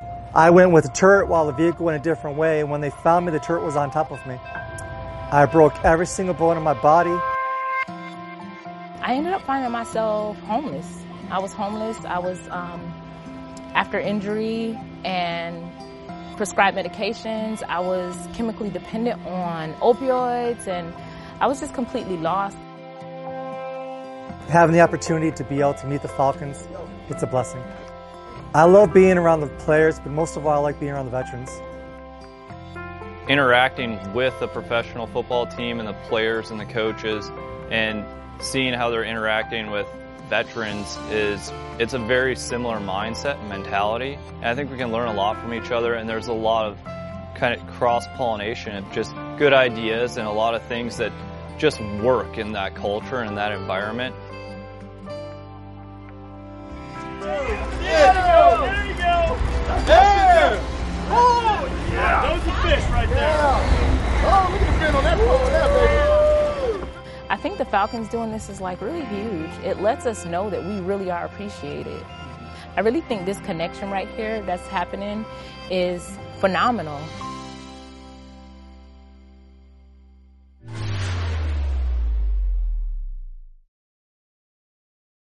I went with the turret while the vehicle went a different way, and when they found me, the turret was on top of me. I broke every single bone in my body. I ended up finding myself homeless. I was homeless. I was after injury and prescribed medications. I was chemically dependent on opioids, and I was just completely lost. Having the opportunity to be able to meet the Falcons, it's a blessing. I love being around the players, but most of all, I like being around the veterans. Interacting with the professional football team and the players and the coaches and seeing how they're interacting with veterans it's a very similar mindset and mentality. And I think we can learn a lot from each other, and there's a lot of kind of cross-pollination of just good ideas and a lot of things that just work in that culture and that environment. There you go! There! Oh, yeah! That was a fish right there. Yeah. Oh, look at the fin on that pole there, baby. I think the Falcons doing this is like really huge. It lets us know that we really are appreciated. I really think this connection right here that's happening is phenomenal.